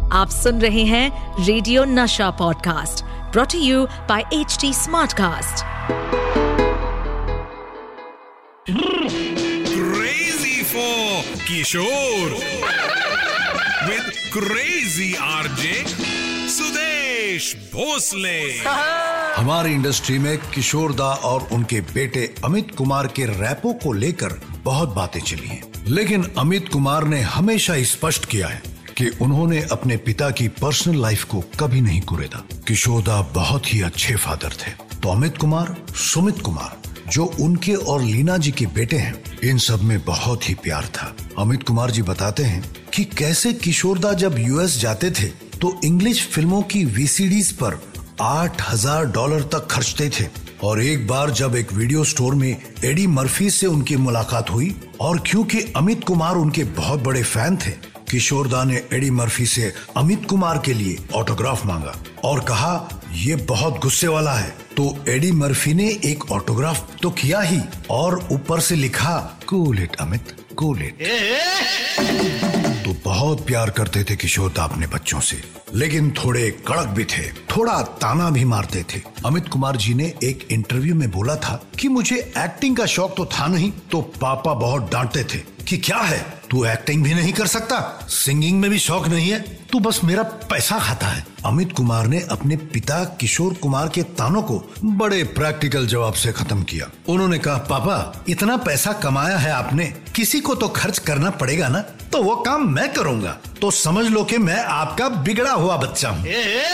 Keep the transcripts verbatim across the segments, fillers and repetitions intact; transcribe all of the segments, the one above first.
आप सुन रहे हैं radio Nasha podcast brought you by H T smartcast. Crazy for Kishore with Crazy RJ Sudesh Bhosle. हमारी industry में किशोर दा और उनके बेटे अमित कुमार के रैपों को लेकर बहुत बातें चली हैं, लेकिन अमित कुमार ने हमेशा स्पष्ट किया है कि उन्होंने अपने पिता की पर्सनल लाइफ को कभी नहीं कुरेदा। किशोर दा बहुत ही अच्छे फादर थे। तो अमित कुमार, सुमित कुमार जो उनके और लीना जी के बेटे हैं, इन सब में बहुत ही प्यार था। अमित कुमार जी बताते हैं कि कैसे किशोर दा जब यूएस जाते थे तो इंग्लिश फिल्मों की वीसीडीज पर आठ हजार डॉलर तक खर्चते थे। और एक बार जब एक वीडियो स्टोर में एडी मर्फी से उनकी मुलाकात हुई और क्योंकि अमित कुमार उनके बहुत बड़े फैन थे, किशोर दा ने एडी मर्फी से अमित कुमार के लिए ऑटोग्राफ मांगा और कहा ये बहुत गुस्से वाला है। तो एडी मर्फी ने एक ऑटोग्राफ तो किया ही और ऊपर से लिखा cool it Amit, cool it. तो बहुत प्यार करते थे किशोर दा अपने बच्चों से, लेकिन थोड़े कड़क भी थे, थोड़ा ताना भी मारते थे। अमित कुमार जी ने एक इंटरव्यू में बोला था कि मुझे एक्टिंग का शौक तो था नहीं, तो पापा बहुत डांटते थे कि क्या है तू एक्टिंग भी नहीं कर सकता, सिंगिंग में भी शौक नहीं है, तू बस मेरा पैसा खाता है। अमित कुमार ने अपने पिता किशोर कुमार के तानों को बड़े प्रैक्टिकल जवाब से खत्म किया। उन्होंने कहा पापा इतना पैसा कमाया है आपने, किसी को तो खर्च करना पड़ेगा ना, तो वो काम मैं करूंगा, तो समझ लो कि मैं आपका बिगड़ा हुआ बच्चा हूँ।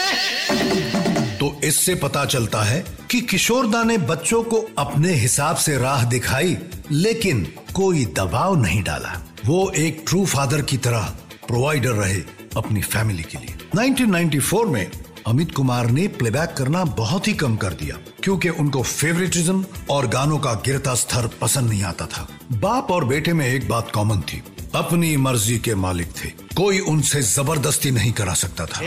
तो इससे पता चलता है कि किशोर दा ने बच्चों को अपने हिसाब से राह दिखाई, लेकिन कोई दबाव नहीं डाला। वो एक ट्रू फादर की तरह प्रोवाइडर रहे अपनी फैमिली के लिए। नाइनटीन नाइंटी फोर में अमित कुमार ने प्लेबैक करना बहुत ही कम कर दिया क्योंकि उनको फेवरेटिज्म और गानों का गिरता स्तर पसंद नहीं आता था। बाप और बेटे में एक बात कॉमन थी, अपनी मर्जी के मालिक थे, कोई उनसे जबरदस्ती नहीं करा सकता था।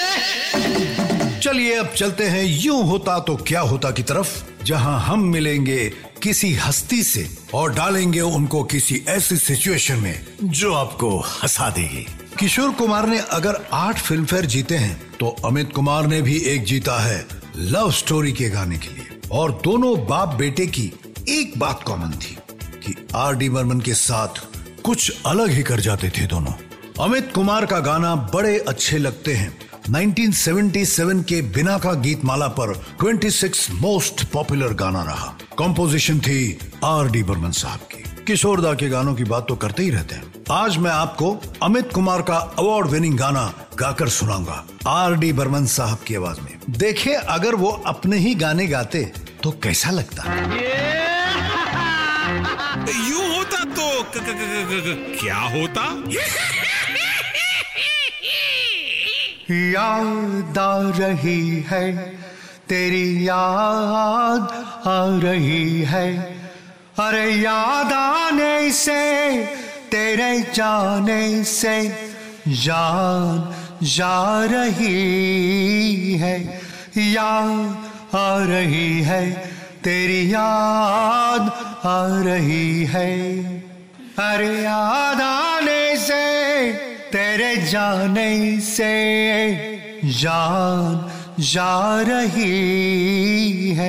चलिए अब चलते हैं यूं होता तो क्या होता की तरफ, जहां हम मिलेंगे किसी हस्ती से और डालेंगे उनको किसी ऐसी सिचुएशन में जो आपको हंसा देगी। किशोर कुमार ने अगर आठ फिल्म फेयर जीते हैं तो अमित कुमार ने भी एक जीता है लव स्टोरी के गाने के लिए। और दोनों बाप बेटे की एक बात कॉमन थी कि आर डी बर्मन के साथ कुछ अलग ही कर जाते थे दोनों। अमित कुमार का गाना बड़े अच्छे लगते हैं। नाइनटीन सेवेंटी सेवन के बिना का गीत माला पर छब्बीस मोस्ट पॉपुलर गाना रहा। कंपोजिशन थी आर डी बर्मन साहब की। किशोर दा के गानों की बात तो करते ही रहते हैं। आज मैं आपको अमित कुमार का अवार्ड विनिंग गाना गाकर सुनाऊंगा आर डी बर्मन साहब की आवाज में। देखिए अगर वो अपने ही गाने गाते तो कैसा लगता। यूं होता तो क, क, क, क, क, क्या होता। याद आ रही है तेरी, याद आ रही है, अरे याद आने से तेरे जाने से जान जा रही है। याद आ रही है तेरी, याद आ रही है, अरे याद आने से तेरे जाने से जान जा रही है।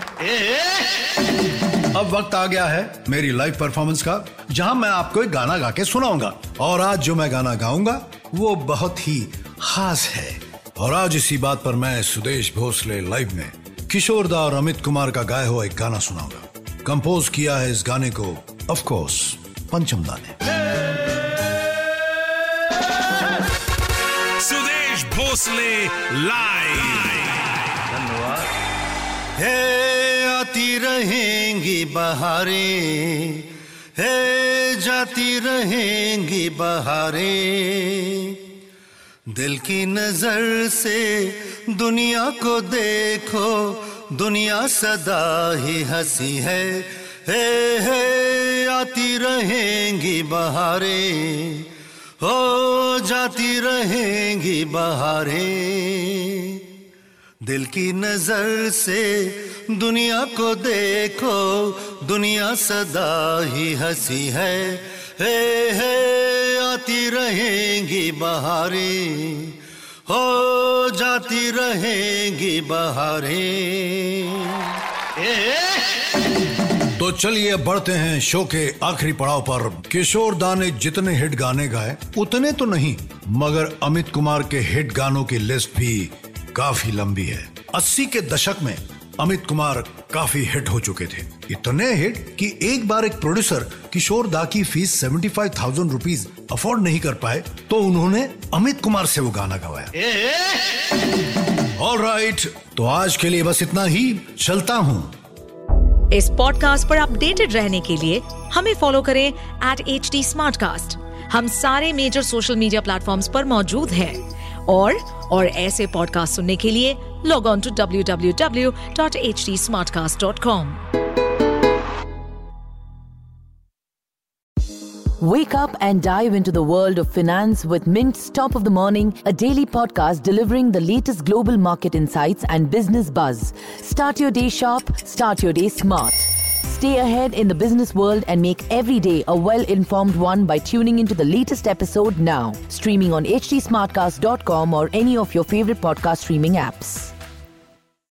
अब वक्त आ गया है मेरी लाइव परफॉर्मेंस का, जहां मैं आपको एक गाना गा के सुनाऊंगा। और आज जो मैं गाना गाऊंगा वो बहुत ही खास है। और आज इसी बात पर मैं सुदेश भोसले लाइव में किशोर दा और अमित कुमार का गाया हुआ एक गाना सुनाऊंगा। कंपोज किया है इस गाने को ऑफ कोर्स पंचम दा ने। सुदेश भोसले लाइव। धन्यवाद। हे आती रहेंगी बहारें, हे जाती रहेंगी बहारें, दिल की नजर से दुनिया को देखो, दुनिया सदा ही हंसी है। हे हे आती रहेंगी बहारें, हो जाती रहेंगी बहारें, दिल की नजर से दुनिया को देखो, दुनिया सदा ही हंसी है। हे हे आती रहेंगी बहारें, हो जाती रहेंगी बहारें। तो चलिए बढ़ते हैं शो के आखिरी पड़ाव पर। किशोर दा ने जितने हिट गाने गाए उतने तो नहीं, मगर अमित कुमार के हिट गानों की लिस्ट भी काफी लंबी है। अस्सी के दशक में अमित कुमार काफी हिट हो चुके थे, इतने हिट कि एक बार एक प्रोड्यूसर किशोर दा की fees seventy five thousand rupees afford नहीं कर पाए तो उन्होंने अमित कुमार से वो गाना गवाया। ऑलराइट, तो आज के लिए बस इतना ही, चलता हूँ। इस पॉडकास्ट पर अपडेटेड रहने के लिए हमें फॉलो करें एट एच टी स्मार्टकास्ट। हम सारे मेजर सोशल मीडिया प्लेटफॉर्म्स पर मौजूद हैं और और ऐसे पॉडकास्ट सुनने के लिए log on to W W W dot H T smartcast dot com. Wake up and dive into the world of finance with Mint's Top of the Morning, a daily podcast delivering the latest global market insights and business buzz. Start your day sharp, start your day smart. Stay ahead in the business world and make every day a well-informed one by tuning into the latest episode now. Streaming on h t smartcast dot com or any of your favorite podcast streaming apps.